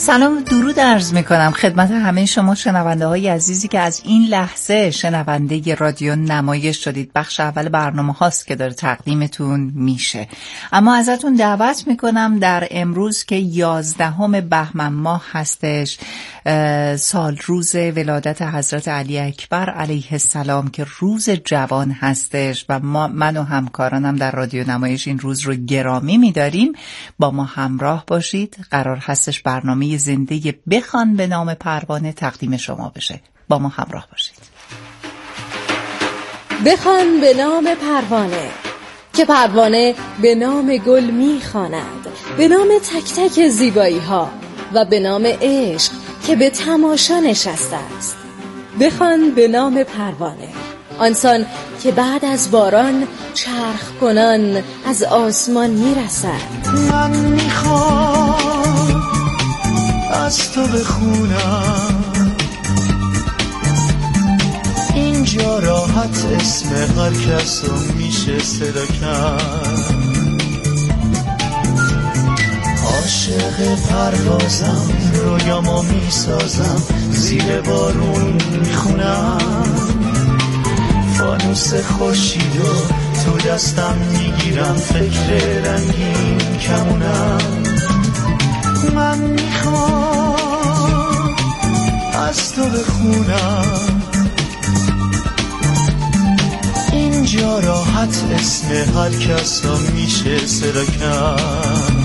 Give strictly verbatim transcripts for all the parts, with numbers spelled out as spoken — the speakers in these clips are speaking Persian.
سلام درود عرض میکنم خدمت همه شما شنونده های عزیزی که از این لحظه شنونده رادیو نمایش شدید. بخش اول برنامه هاست که داره تقدیمتون میشه، اما ازتون دعوت میکنم در امروز که یازدهم بهمن ماه هستش، سال روز ولادت حضرت علی اکبر علیه السلام که روز جوان هستش و ما من و همکارانم در رادیو نمایش این روز رو گرامی میداریم. با ما همراه باشید. قرار هستش برنامه زنده بخوان به نام پروانه تقدیم شما بشه. با ما همراه باشید. بخوان به نام پروانه، که پروانه به نام گل میخواند، به نام تک تک زیبایی ها و به نام عشق که به تماشا نشسته است. بخوان به نام پروانه، آنسان که بعد از باران چرخ کنان از آسمان میرسد. من میخوام از تو بخونم اینجا راحت اسم هر کس رو میشه صدا کرد. عاشق پروازم رویامو میسازم، زیر بارون میخونم فانوس خورشیدو تو دستم میگیرم، فکر رنگین کمونم. من میخوام از تو بخونم اینجا راحت اسم هر کس رو میشه صدا کرد.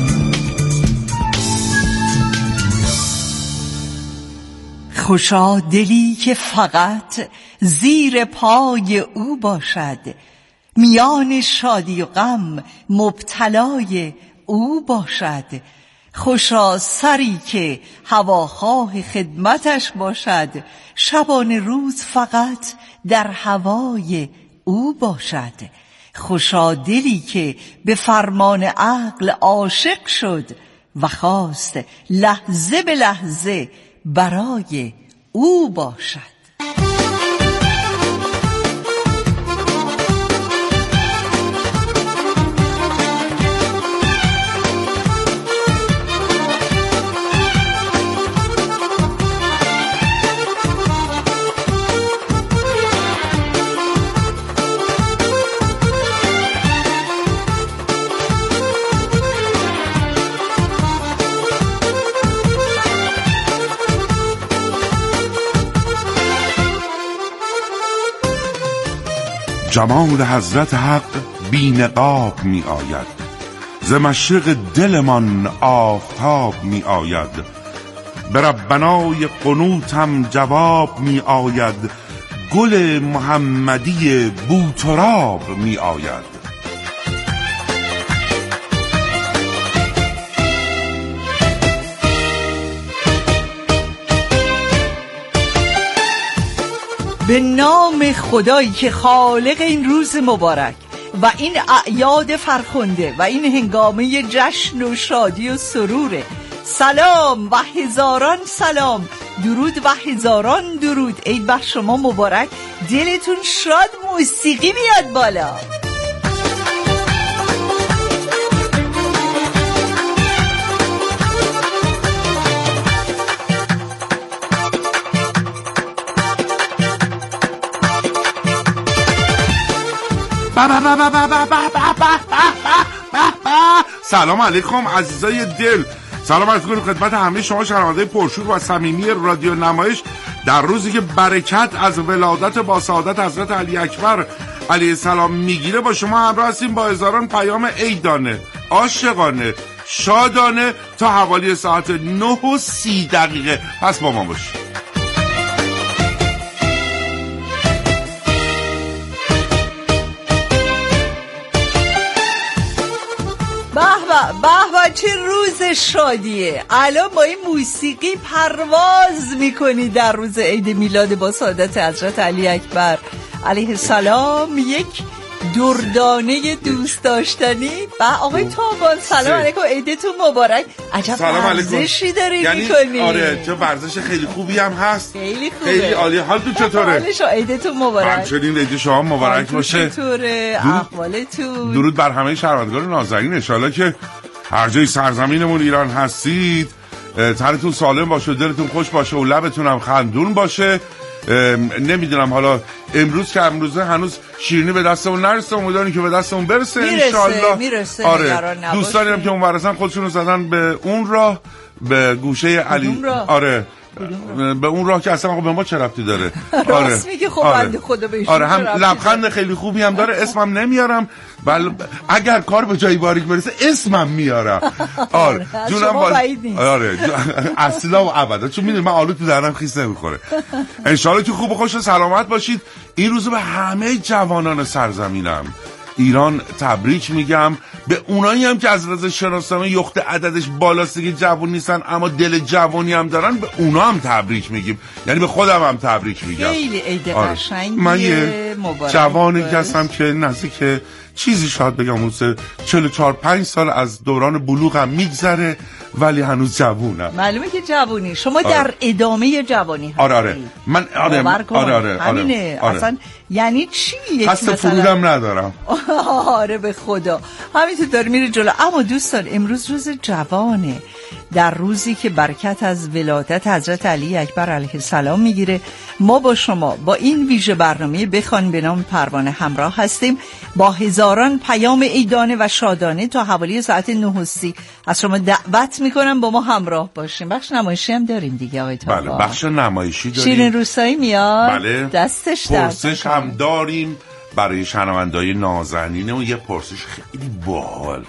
خوشا دلی که فقط زیر پای او باشد، میان شادی و غم مبتلای او باشد. خوشا سری که هواخواه خدمتش باشد، شبانه روز فقط در هوای او باشد. خوشا دلی که به فرمان عقل عاشق شد و خواست لحظه به لحظه برای او باشد. جمال حضرت حق بی نقاب می آید، ز مشرق دلمان آفتاب می آید. به ربنای قنوتم جواب می آید، گل محمدی بوتراب می آید. به نام خدایی که خالق این روز مبارک و این اعیاد فرخنده و این هنگامه جشن و شادی و سروره، سلام و هزاران سلام، درود و هزاران درود. عید بر شما مبارک، دلتون شاد، موسیقی بیاد بالا. سلام علیکم عزیزای دل، سلام عرض می‌کنم خدمت همه شما شنوندگان پرشور و صمیمی رادیو نمایش در روزی که برکت از ولادت با سعادت حضرت علی اکبر علیه السلام میگیره. با شما همراه هستیم با هزاران پیام عیدانه، عاشقانه، شادانه تا حوالی ساعت نه و سی دقیقه. پس با ما باشید. به به چه روز شادیه. الان با این موسیقی پرواز میکنی در روز عید میلاد با سعادت حضرت علی اکبر علیه السلام. یک دردانه دوست داشتنی. با آقای تابان سلام علیکم، عیدتون مبارک. عجب ورزشی داری یعنی میکنی. آره چه ورزش خیلی خوبی هم هست، خیلی خوبه، خیلی عالی. حالتون چطوره؟ حالش عیدتون مبارک. همچنین عید شما مبارک باشه. چطوره احوالتون؟ درود بر همه شهروندگان نازنین. ان شاءالله که هر جای سرزمینمون ایران هستید تنتون سالم باشه، دلتون خوش باشه و لبتون هم خندون باشه. نمیدونم حالا امروز که امروزه هنوز شیرینی به دستمون نرسه، امیدواریم که به دستمون برسه انشالله. میرسه آره دوستانی هم که اون ورسن خودشون رو زدن به اون راه، به گوشه علی. آره به اون راه که اصلا به ما چه ربطی داره. آره راست میگه. خب آره. بنده خدا بهش آره هم لبخند خیلی خوبی هم داره، اسمم نمیارم بل... اگر کار به جایی باریک برسه اسمم میارم. آره جونم با... آره اصلا و ابدا، چون میدونی من آلو تو درنم خیس نمیخوره. ان شاء الله که خوب و خوش و سلامت باشید. این روزو به همه جوانان سرزمینم ایران تبریک میگم، به اونایی هم که از لحاظ شناسنامه یخت عددش بالاست که جوان نیستن اما دل جوانی هم دارن، به اونا هم تبریک میگیم، یعنی به خودم هم تبریک میگم. خیلی عید قشنگیه. من یه جوانی هستم که نزدیک چیزی شاید بگم اون چهل و چهار پنج سال از دوران بلوغم میگذره ولی هنوز جوونم. معلومه که جوونی. شما آره. در ادامه جوانی هستی. آره آره من آره آره آره همینه. آره. اصلا یعنی چی؟ یک مثلا فرودم ندارم. آره به خدا همینطور داره میره جلو. اما دوستان امروز روز جوانه، در روزی که برکت از ولادت حضرت علی اکبر علیه السلام میگیره. ما با شما با این ویژه برنامه بخوان به نام پروانه همراه هستیم، با هزاران پیام عیدانه و شادانه تا حوالی ساعت نه و سی از شما دعوت میکنم با ما همراه باشیم. بخش نمایشی هم داریم دیگه آقای تابا. بله بخش نمایشی داریم. شیرین روستایی میاد. بله دستش در پرسش هم داریم برای شنونده‌های نازنین و یه پرسش خیلی باحال،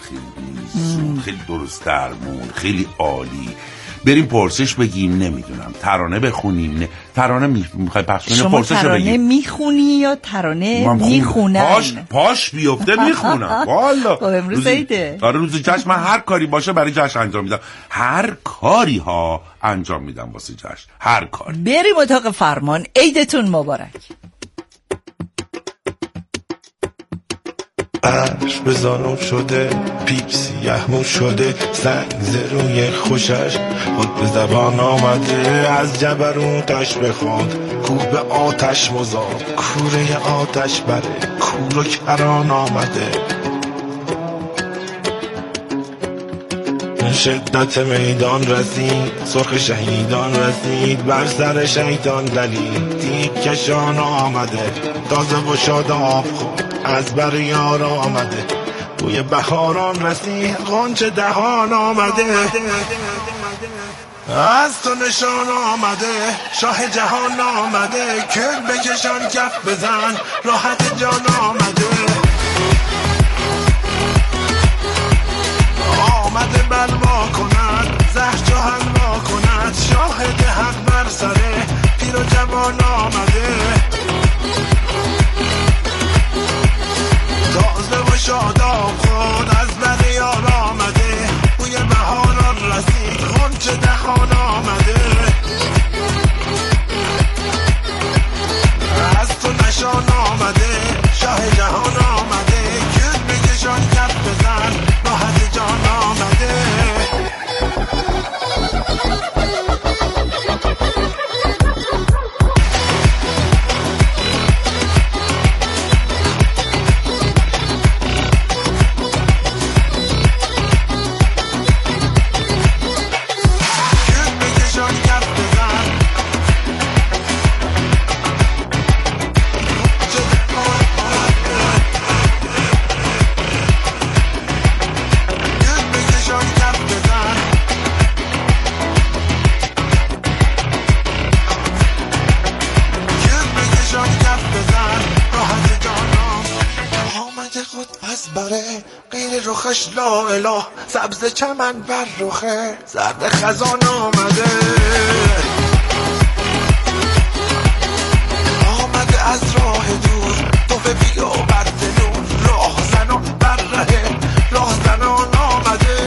خیلی خیلی درست درمون، خیلی عالی. بریم پرسش بگیم، نمیدونم ترانه بخونیم. نه ترانه میخوای پخش کنی؟ پرسش بگیم. شما ترانه میخونی یا ترانه میخونن؟ پاش پاش بیفته میخونم. والا خب امروز عیده. آره روز جشن من هر کاری باشه برای جشن انجام میدم. هر کاری ها انجام میدم واسه جشن، هر کاری. بریم اتاق فرمان. عیدتون مبارک. عرش به زانو شده، پیپ سیه‌مو شده، سنگ زروی خوشش خود به زبان آمده. از جبروتش بخواد کوه به آتش مزاد، کوره آتش بره کور و کران آمده. شدت میدان رسید، سرخ شهیدان رسید، بر سر شیطان دلید تیک کشان آمده. تازه و شاداب خود از بر یار آمده، بوی بهاران رسید غنچه دهان آمده. از تو نشان آمده، شاه جهان آمده، کل بکشان کف بزن راحت جان آمده. آمده بلوا کند، زهر جهان ما کند، شاهد حق بر سره پیر و جوان آمده. تازه و شاداب خود از بر یار آمده، بوی بهاران رسید غنچه دهان آمده. از تو نشان آمده، شاه جهان آمده، کل بکشان کف بزن راحت جان آمده. رخش لا اله، سبز چمن بر رخه، زرد خزان آمده. آمده از راه دور، تو به بیا برد نور، راه زنان بر ره، راه زنان آمده.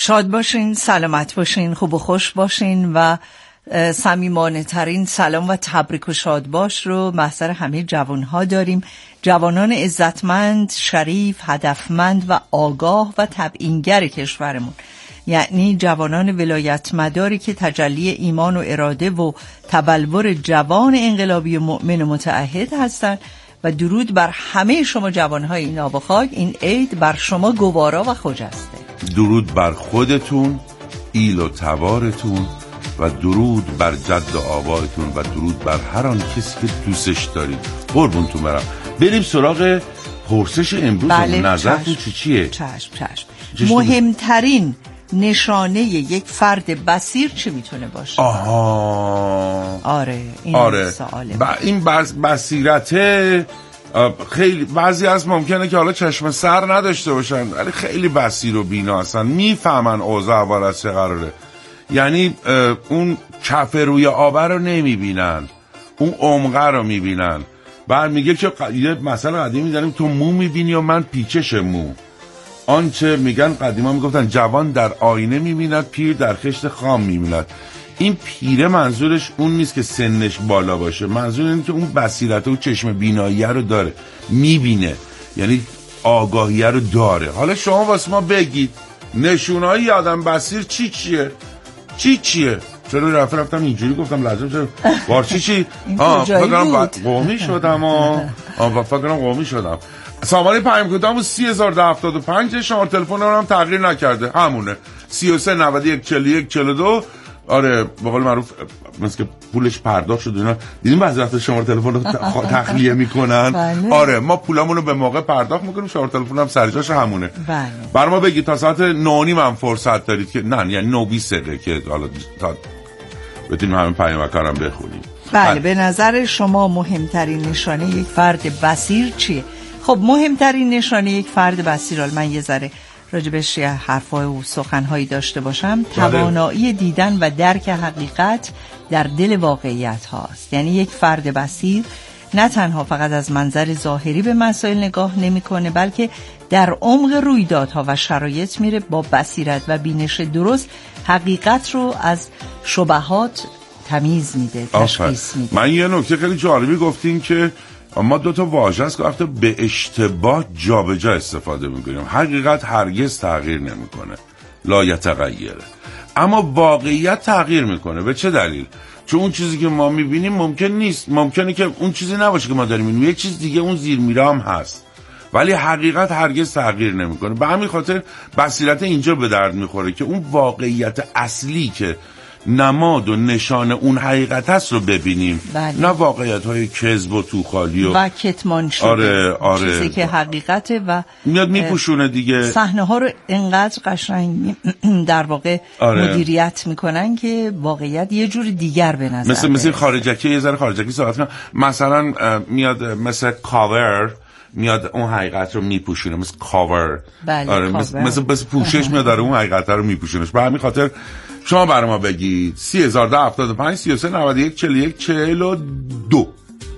شاد باشین، سلامت باشین، خوب و خوش باشین و صمیمانه ترین سلام و تبریک و شاد باش رو محضر همه جوانها داریم. جوانان عزتمند، شریف، هدفمند و آگاه و تبیینگر کشورمون، یعنی جوانان ولایت مداری که تجلی ایمان و اراده و تبلور جوان انقلابی و مؤمن و متعهد هستند. و درود بر همه شما جوانهای این آب و خاک. این عید بر شما گوارا و خجسته. درود بر خودتون، ایل و تبارتون و درود بر جد و آبایتون و درود بر هر آن کسی که دوستش دارید. قربونتون برم. بریم سراغ پرسش امروز. بله، نظرتون چی چیه؟ چشم چشم. مهمترین نشانه یک فرد بصیر چی میتونه باشه؟ آها آره این آره. سواله. ب... این بس... بصیرته خیلی بعضی از ممکنه که حالا چشم سر نداشته باشن ولی خیلی بصیر و بینا هستن، میفهمن اوضاع اول از چه قراره. یعنی اون کف روی آبه رو نمیبینن، اون عمقه رو میبینن. بعد میگه که یه مثلا قدیمی داریم، تو مو میبینی و من پیچش مو. آنچه میگن قدیما میگفتن جوان در آینه میبیند، پیر در خشت خام میبیند. این پیره منظورش اون نیست که سنش بالا باشه، منظور اینه که اون بصیرت و چشم بیناییه رو داره، میبینه، یعنی آگاهیه رو داره. حالا شما واسه ما بگید نشونهای آدم بصیر چی چیه؟ چی چیه؟ چرا رفت رفتم اینجوری گفتم لازم چرا بار چی چی؟ آه فکرم قومی شدم آه فکرم قومی شدم. سامانه پیام کدامو سی هزار ده هفتاد و پنج، شماره تلفن هم تغییر نکرده، همونه سی و سه نود و یک چهل و یک چهل و دو. آره به قول معروف مثل که پولش پرداخت شد اینا. دیدین بعضی وقتا شماره تلفن رو تخلیه میکنن. بله. آره ما پولامون رو به موقع پرداخت میکنیم، شماره تلفن هم سر جاش همونه. بله. بر ما بگید تا ساعت نه و نیم هم فرصت دارید که نه یعنی نه و بیست دقیقه که حالا تا بتونیم همین پیامکارم بخونیم. بله. بله به نظر شما مهمترین نشانه یک فرد بصیر چیه؟ خب مهمترین نشانه یک فرد بصیر، من یه ذره راجبش یه حرفای و سخنهایی داشته باشم، توانایی دیدن و درک حقیقت در دل واقعیت هاست. یعنی یک فرد بصیر نه تنها فقط از منظر ظاهری به مسائل نگاه نمی‌کنه، بلکه در عمق رویدادها و شرایط میره، با بصیرت و بینش درست حقیقت رو از شبهات تمیز میده، تشخیص میده. من یه نکته خیلی جالبی گفتین که ما دو تا واژه است که وقتی به اشتباه جابجا استفاده میکنیم. حقیقت هرگز تغییر نمیکنه، لا یتغیره، اما واقعیت تغییر میکنه. به چه دلیل؟ چون اون چیزی که ما میبینیم ممکن نیست، ممکنه که اون چیزی نباشه که ما داریم میبینیم، یک چیز دیگه اون زیر میره هم هست، ولی حقیقت هرگز تغییر نمیکنه. به همین خاطر بصیرت اینجا به درد میخوره که اون واقعیت اصلی که نماد و نشان اون حقیقت هست رو ببینیم. بله. نه واقعیت های کذب و توخالی و, و کتمان شده. آره آره چیزی که حقیقته و میاد میپوشونه دیگه. صحنه ها رو انقدر قشنگ در واقع آره. مدیریت میکنن که واقعیت یه جور دیگر به نظر مثل مثل خارجکی، یه ذره خارجکی صحبت کنم، مثلا میاد مثل کاور میاد اون حقیقت رو میپوشونه، مثل کاور. بله. آره مثل مثل, مثل پوشش میاد داره اون حقیقت رو میپوشونش. به همین خاطر شما برای ما بگید سی هزار ده هفتاد و پنج سی و سه نود و یک چهل و یک چهل و دو.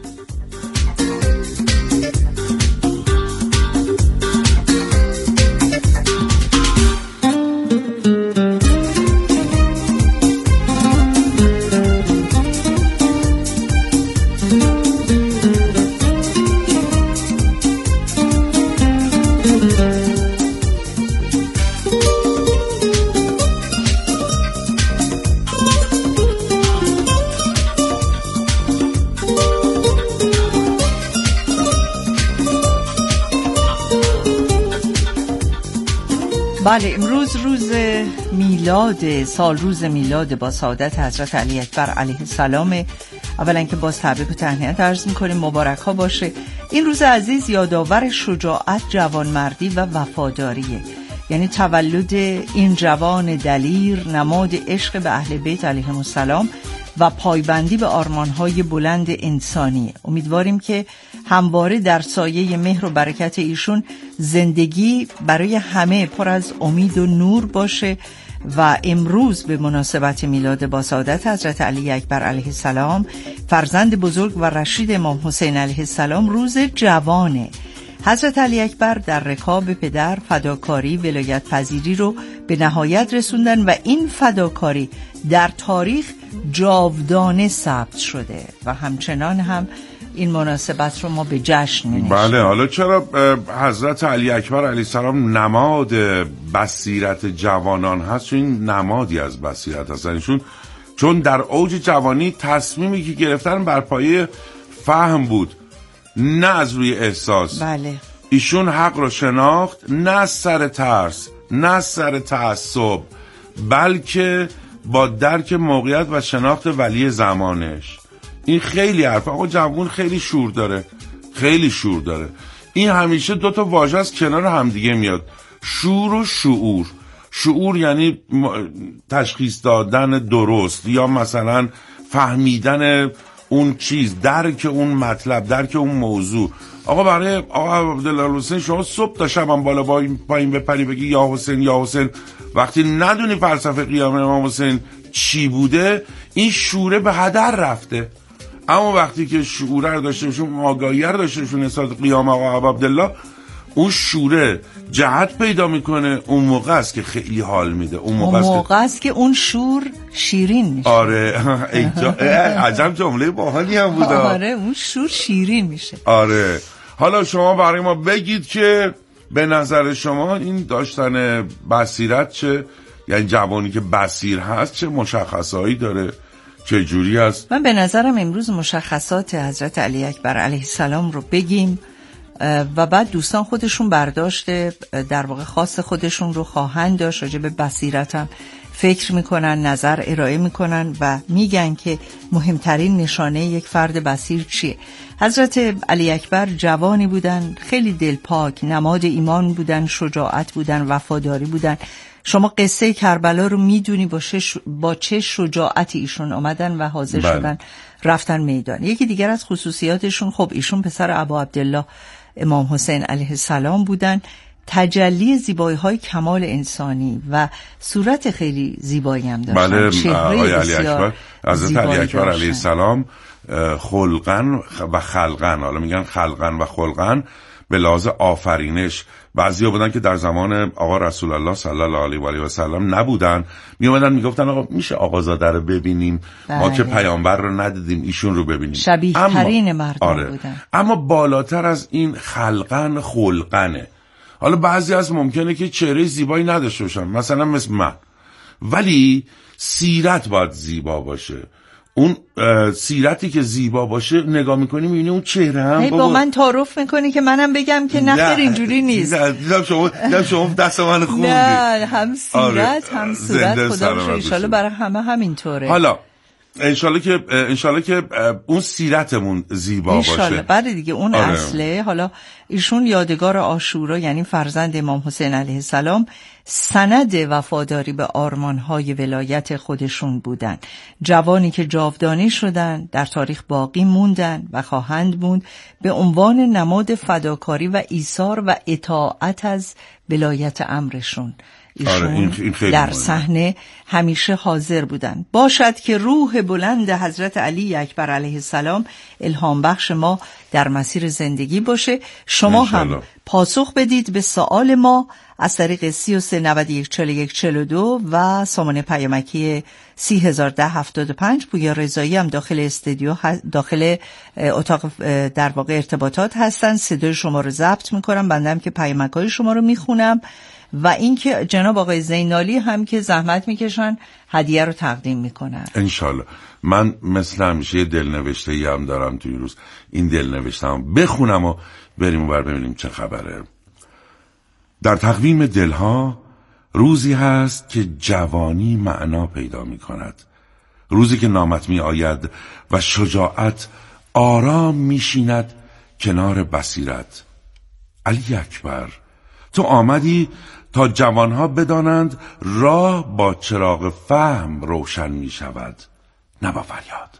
بله امروز روز میلاد، سال روز میلاد با سعادت حضرت علی اکبر علیه السلام. اولا که باز تبریک و تهنیت عرض می‌کنیم، مبارک ها باشه. این روز عزیز یادآور شجاعت، جوانمردی و وفاداریه. یعنی تولد این جوان دلیر نماد عشق به اهل بیت علیهم السلام و پایبندی به آرمان‌های بلند انسانی. امیدواریم که همواره در سایه مهر و برکت ایشون زندگی برای همه پر از امید و نور باشه. و امروز به مناسبت میلاد با سعادت حضرت علی اکبر علیه السلام، فرزند بزرگ و رشید امام حسین علیه السلام، روز جوانه حضرت علی اکبر در رکاب پدر فداکاری، ولایت پذیری رو به نهایت رسوندن و این فداکاری در تاریخ جاودانه ثبت شده و همچنان هم این مناسبت رو ما به جشن می‌نشیم. بله، حالا چرا حضرت علی اکبر علیه السلام نماد بصیرت جوانان هست؟ چون این نمادی از بصیرت هستن ایشون، چون در اوج جوانی تصمیمی که گرفتن بر پایه فهم بود، نه از روی احساس. بله. ایشون حق رو شناخت، نه از سر ترس، نه از سر تعصب، بلکه با درک موقعیت و شناخت ولی زمانش. این خیلی حرف آقا جوون خیلی شور داره، خیلی شور داره. این همیشه دو تا واژه از کنار همدیگه میاد، شور و شعور. شعور یعنی تشخیص دادن درست یا مثلا فهمیدن اون چیز، درک اون مطلب، درک اون موضوع. آقا برای آقا عبدالله حسین شما صبح تا شب هم بالا پایین بپری بگی یا حسین یا حسین، وقتی ندونی فلسفه قیام امام حسین چی بوده، این شوره به هدر رفته. اما وقتی که شعوره رو داشته باشون، آگاهی رو داشته باشون نسبت قیام آقا عبدالله، اون شوره جهت پیدا میکنه. اون موقع است که خیلی حال میده. اون موقع, اون موقع است که اون شور شیرین میشه. آره عجب جمله باحالی هم بود. آره اون شور شیرین میشه. آره حالا شما برای ما بگید که به نظر شما این داشتن بصیرت چه، یعنی جوانی که بصیر هست چه مشخصایی داره، چه جوری هست؟ من به نظرم امروز مشخصات حضرت علی اکبر علیه السلام رو بگیم و بعد دوستان خودشون برداشت در واقع خاص خودشون رو خواهند داشت. راجع به بصیرتم فکر میکنن، نظر ارائه میکنن و میگن که مهمترین نشانه یک فرد بصیر چیه. حضرت علی اکبر جوانی بودن، خیلی دلپاک، نماد ایمان بودن، شجاعت بودن، وفاداری بودن. شما قصه کربلا رو میدونی با, با چه شجاعتی ایشون آمدن و حاضر بله. شدن رفتن میدان. یکی دیگر از خصوصیاتشون، خب ایشون پسر ابا عبدالله امام حسین علیه السلام بودن. تجلی زیبایی های کمال انسانی و صورت خیلی زیبایی هم داشتن. بله آقای علی اکبر، حضرت علی اکبر علیه السلام خلقن و خلقن، حالا میگن خلقن و خلقن به لحاظ آفرینش. بعضیا بودن که در زمان آقا رسول الله صلی الله علیه و آله و سلم نبودن، می اومدن میگفتن آقا میشه آقازاده رو ببینیم؟ بله. ما که پیامبر رو ندیدیم، ایشون رو ببینیم. شبیه ترین مردم آره. بودن. اما بالاتر از این خلقن خلقنه. حالا بعضی از ممکنه که چهره زیبایی نداشته باشن، مثلا مثل من، ولی سیرت باید زیبا باشه. اون سیرتی که زیبا باشه نگاه میکنی میبینی اون چهره هم با من تعارف میکنی که منم بگم که نه خیر اینجوری نیست. نه دیدم شما دیدم شما دست من خوندی. نه هم سیرت آره. هم صورت خدا رو ان شاءالله برای همه همینطوره. حالا انشالله که انشالله که اون سیرتمون زیبا انشالله. باشه. بعد دیگه اون آره. اصله. حالا ایشون یادگار عاشورا، یعنی فرزند امام حسین علیه السلام، سند وفاداری به آرمانهای ولایت خودشون بودن. جوانی که جاودانه شدن، در تاریخ باقی موندن و خواهند موند به عنوان نماد فداکاری و ایثار و اطاعت از ولایت امرشون. ایشون آره این این در صحنه همیشه حاضر بودن. باشد که روح بلند حضرت علی اکبر علیه السلام الهام بخش ما در مسیر زندگی باشه. شما هم پاسخ بدید به سوال ما از طریق سی و سه نود و یک چهل و یک چهل و دو و سامانه پیامکی سی هزار ده هفتاد و پنج. پویا رضایی هم داخل استودیو داخل اتاق در واقع ارتباطات هستن. صدای شما رو ضبط میکنم، بنده که پیامک‌های شما رو میخونم و اینکه جناب آقای زینالی هم که زحمت میکشن هدیه رو تقدیم میکنن انشالله. من مثل همیشه دلنوشته ای هم دارم توی روز، این دلنوشته هم بخونم و بریم و بر ببینیم چه خبره. در تقویم دلها روزی هست که جوانی معنا پیدا میکند، روزی که نامت می آید و شجاعت آرام میشیند کنار بصیرت. علی اکبر، تو آمدی تا جوانها بدانند راه با چراغ فهم روشن می شود، نه با فریاد.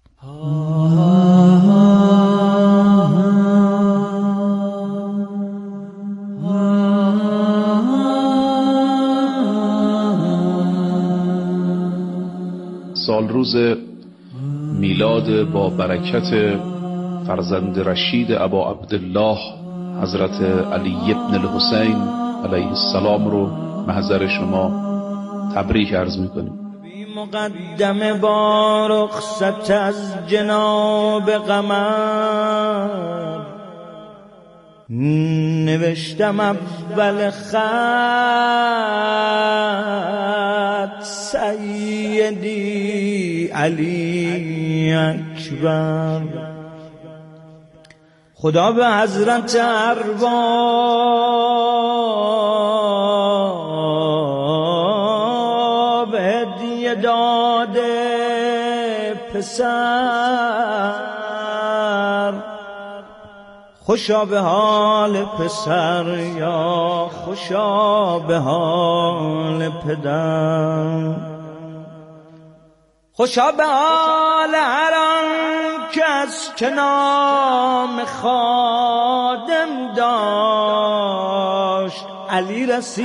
سال روز میلاد با برکت فرزند رشید ابا عبدالله حضرت علی ابن الحسین علیه السلام رو محضر شما تبریک عرض میکنیم. مقدم با رخصت از جناب قمر نوشتم اول خط سیدی علی اکبر. خدا به حضرت ارباب هدیه داده پسر، خوشا به حال پسر یا خوشا به حال پدر، خوشا به حال هر آن کس که نام خادم داشت علی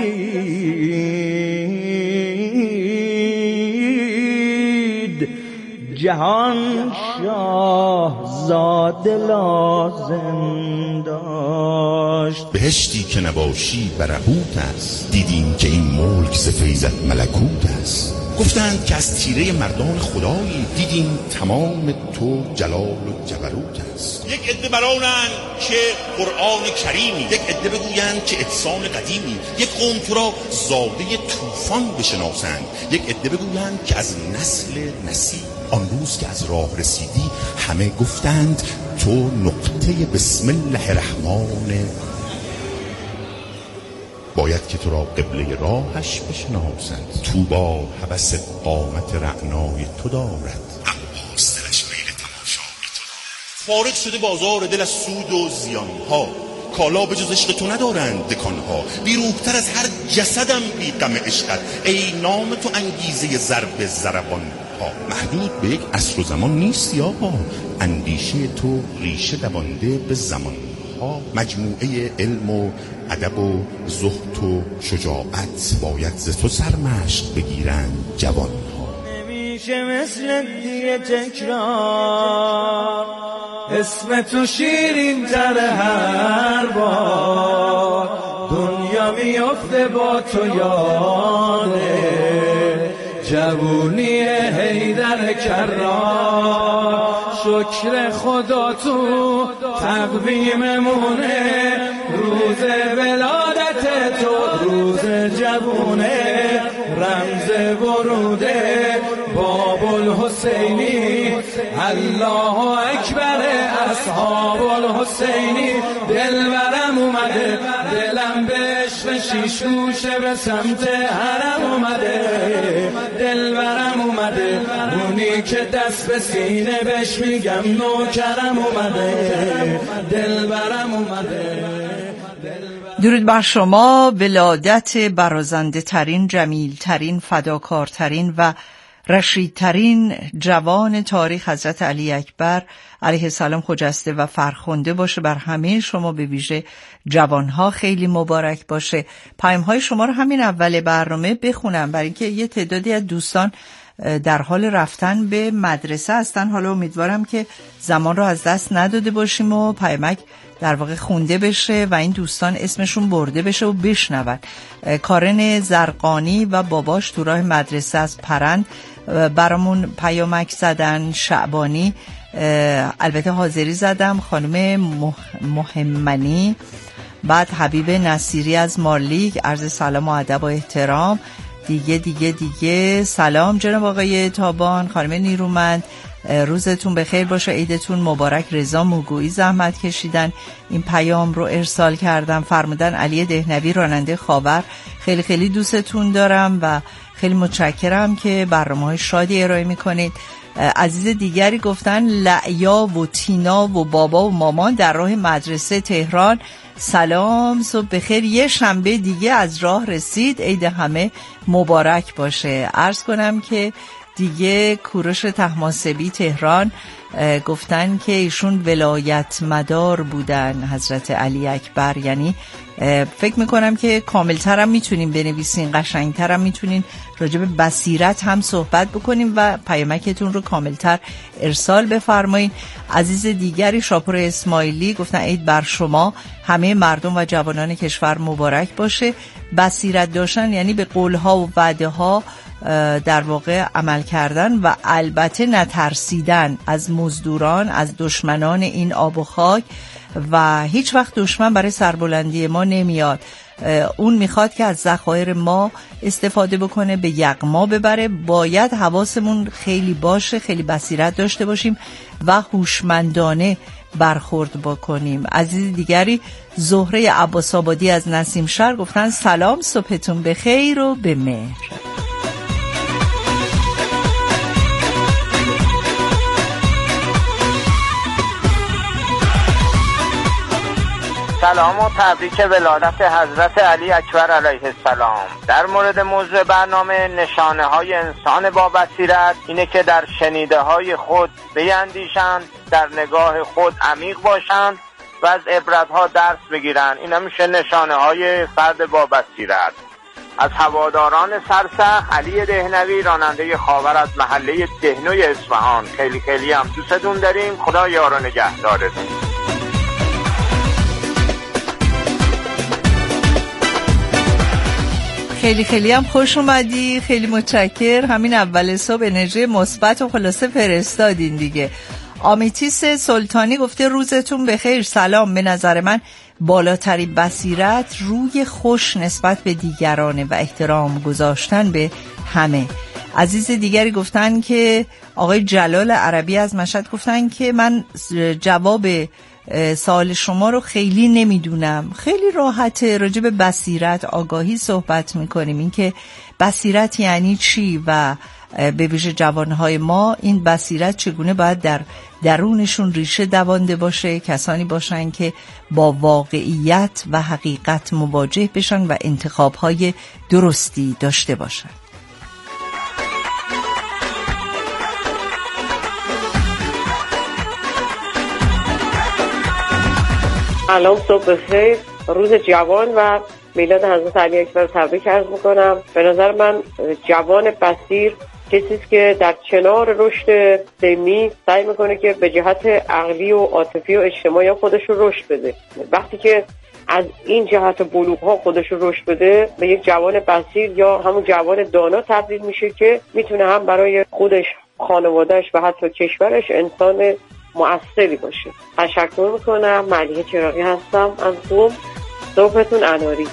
رسید جهان شاه زاده لازم داشت. بهشتی که نباشی برهوت است، دیدیم که این ملک ز فیضت ملکوت است. گفتند که از تیره مردان خدایی، دیدیم تمام تو جلال و جبروت است. یک عده برانند که قرآن کریمی، یک عده بگویند که احسان قدیمی، یک قوم تو را زاده طوفان بشناسند، یک عده بگویند که از نسل نسیب. آن روز که از راه رسیدی همه گفتند تو نقطه بسم الله الرحمن، باید که تو را قبله راهش بشناسند. طوبی هوس قامت رعنای تو دارد، عباس دلش میل تماشای تو دارد. فارغ شده بازار دل از سود و زیانها، کالا به جز عشق تو ندارند دکانها. بیروحتر از هر جسدم بی غم عشقت، ای نام تو انگیزه ضرب ضربان ها. محدود به یک عصر و زمان نیست یابا، اندیشه تو ریشه دوانده به زمان ها. مجموعه علم و ادب و زهد و شجاعت، باید ز تو سرمشق بگیرند جوان ها. نمیشه مثل دیگه تکرار، اسم تو شیرین تر هر بار، دنیا میفته با تو یاده جوونی حیدر کرار. شکر خدا تو تقویممونه، روز ولادت تو روز جوونه، رمز وروده باب الحسینی، الله اکبر اصحاب الحسینی. دلبرم اومده دلم به عشق شیش گوشه به سمت حرم اومده، دلبرم اومده اونی که دست به سینه بهش میگم نوکرم اومده، دلبرم اومده. درود بر شما. ولادت برازنده ترین، جمیل ترین، فداکارترین و رشیدترین جوان تاریخ حضرت علی اکبر علیه السلام خجسته و فرخنده باشه بر همه شما، به ویژه جوانها خیلی مبارک باشه. پیام‌های شما رو همین اول برنامه بخونم، برای اینکه یه تعدادی از دوستان در حال رفتن به مدرسه هستن. حالا امیدوارم که زمان رو از دست نداده باشیم و پیامک در واقع خونده بشه و این دوستان اسمشون برده بشه و بشنون. کارن زرقانی و باباش تو راه مدرسه از پرند برامون پیامک زدن. شعبانی البته حاضری زدم، خانم محمنی، بعد حبیب نصیری از مارلیک عرض سلام و ادب و احترام. دیگه دیگه دیگه سلام جناب آقای تابان، خانم نیرومند، روزتون بخیر باشه، عیدتون مبارک. رضا موگویی زحمت کشیدن این پیام رو ارسال کردم. فرمودن علی دهنوی راننده خاور، خیلی خیلی دوستتون دارم و خیلی متشکرم که برنامه‌های شادی ارائه میکنید. عزیز دیگری گفتن لعیا و تینا و بابا و مامان در راه مدرسه تهران، سلام صبح بخیر، یه شنبه دیگه از راه رسید، عید همه مبارک باشه. عرض کنم که دیگه کوروش طهماسبی تهران گفتن که ایشون ولایت مدار بودن حضرت علی اکبر. یعنی فکر میکنم که کاملتر هم میتونیم بنویسین، قشنگتر هم میتونین راجع به بصیرت هم صحبت بکنیم و پیامکتون رو کاملتر ارسال بفرمایین. عزیز دیگری شاپور اسماعیلی گفتن عید بر شما، همه مردم و جوانان کشور مبارک باشه. بصیرت داشتن یعنی به قولها و وعده ها در واقع عمل کردن و البته نترسیدن از مزدوران، از دشمنان این آب و خاک و هیچ وقت دشمن برای سربلندی ما نمیاد. اون میخواد که از ذخایر ما استفاده بکنه، به یغما ببره. باید حواسمون خیلی باشه، خیلی بصیرت داشته باشیم و هوشمندانه برخورد بکنیم. عزیز دیگری زهره عباس آبادی از نسیم شهر گفتن سلام، صبحتون بخیر و به مهر. سلام و تبریک ولادت حضرت علی اکبر علیه السلام. در مورد موضوع برنامه نشانه های انسان با بصیرت اینه که در شنیده های خود بیندیشند، در نگاه خود عمیق باشند و از عبرت ها درس بگیرند. اینا میشه نشانه های فرد با بصیرت. از هواداران سرسخت، علی دهنوی راننده خاور از محله دهنوی اصفهان. خیلی خیلی هم دوستتون داریم، خدا یار و نگهدارتون. خیلی خیلی هم خوش اومدی، خیلی متشکر. همین اول صبح انرژی مثبت و خلاصه فرستادین دیگه. آمیتیس سلطانی گفته روزتون بخیر، سلام. به نظر من بالاترین بصیرت روی خوش نسبت به دیگرانه و احترام گذاشتن به همه. عزیز دیگری گفتن که آقای جلال عربی از مشهد گفتن که من جواب سوال شما رو خیلی نمیدونم. خیلی راحته، راجع به بصیرت آگاهی صحبت میکنیم. این که بصیرت یعنی چی و به ویژه جوانهای ما این بصیرت چگونه باید در درونشون ریشه دوانده باشه، کسانی باشن که با واقعیت و حقیقت مواجه بشن و انتخابهای درستی داشته باشن. سلام، صبح بخیر، روز جوان و میلاد حضرت علی اکبر تبریک عرض میکنم. به نظر من جوان بصیر کسی است که در کنار رشد سنی سعی میکنه که به جهت عقلی و عاطفی و اجتماعی خودش رو رشد بده. وقتی که از این جهت بلوغ ها خودش رو رشد بده، به یک جوان بصیر یا همون جوان دانا تبدیل میشه که میتونه هم برای خودش، خانوادهش و حتی کشورش انسان مؤثری باشه. تشکر میکنم. ملیحه چراغی هستم از قم. صبحتون اناری.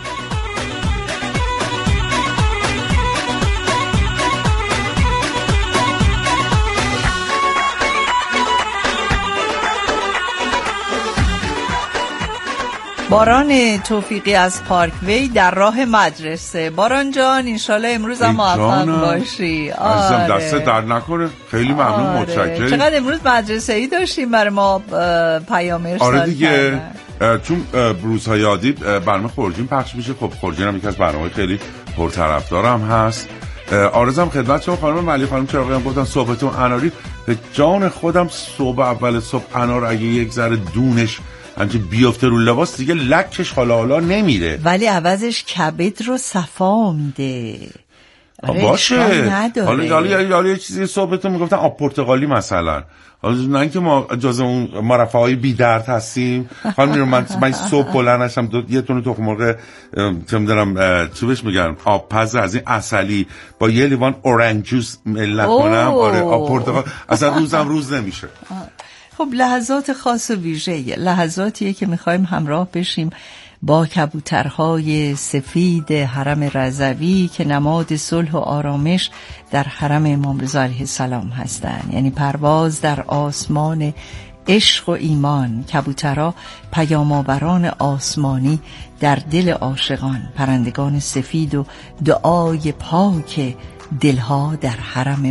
باران توفیقی از پارکوی در راه مدرسه. باران جان انشالله امروز هم موفق باشی. عزیزم دست در نکنه. خیلی ممنون. آره. متشکرم. چقدر امروز مدرسه ای داشتیم برای ما پیام ارسال. آره دیگه، چون روزهای عادی برنامه خورجین پخش میشه. خب خورجین هم یکی از برنامه خیلی پرطرفدارم هست. آرزم خدمت شما خانم ملی خانم چراغی هم گفتن صبحتون اناری. به جان خودم صبح اول صبح انار اگه یک ذره دونش همچه بیافته رو لباس دیگه لکش حالا حالا نمیره، ولی عوضش کبد رو صفا میده. آره باشه. حالا حالا حالا یه چیزی صبحتون میگفتن آب پرتقالی مثلا. حالا نه اینکه ما جز اون مرفعای بی درد هستیم. خانم میرم من من صبح بلند نشم دو یه تونه تخم مرغ چه میدونم چی بهش میگن آب پز از این عسلی با یه لیوان اورنج جوس ملت کنم. آره آب پرتقال اصلا روزم روز نمیشه. خب لحظات خاص و ویژه، لحظاتیه که میخوایم همراه بشیم با کبوترهای سفید حرم رضوی که نماد صلح و آرامش در حرم امام رضا علیه السلام هستند. یعنی پرواز در آسمان عشق و ایمان. کبوترها پیام‌آوران آسمانی در دل عاشقان، پرندگان سفید و دعای پاک دلها در حرم